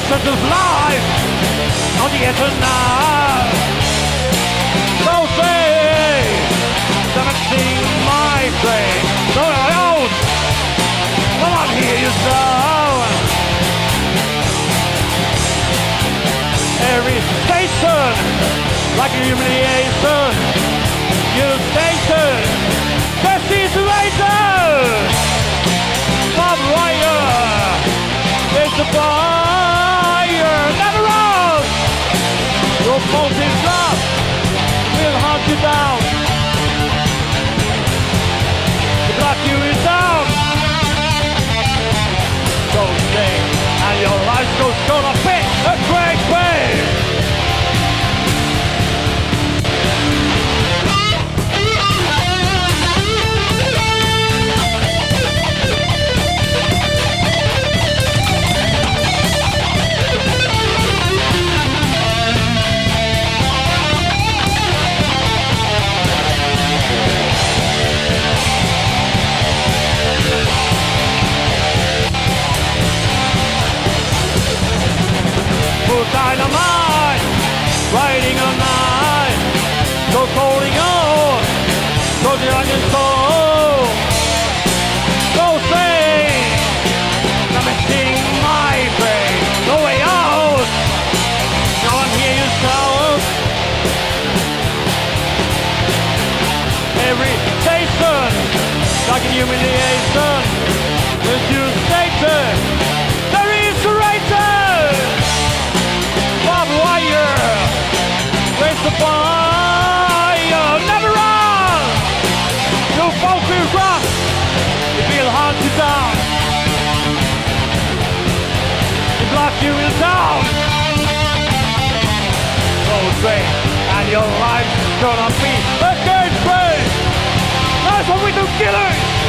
essence of life on the internet. Don't say that I've seen my thing. No, I don't. Well, I'm here, you know. Every station, like a humiliation. You station, best situation. Bob Wire, it's a fire, never wrong. Your fault is up, will hunt you down. To block you is down. Don't stay, and your life's gonna be a great pain. Dynamite, riding all night, so holding on, so on your soul. Go say, I'm missing my brain, no way out. No one hear you shout. Every station, like a humiliation, with you Satan, there is a writer. The fire never run. You both will run. You feel hard to down. You block you will down. Go straight, and your life's gonna be a good place. That's what we do, killers.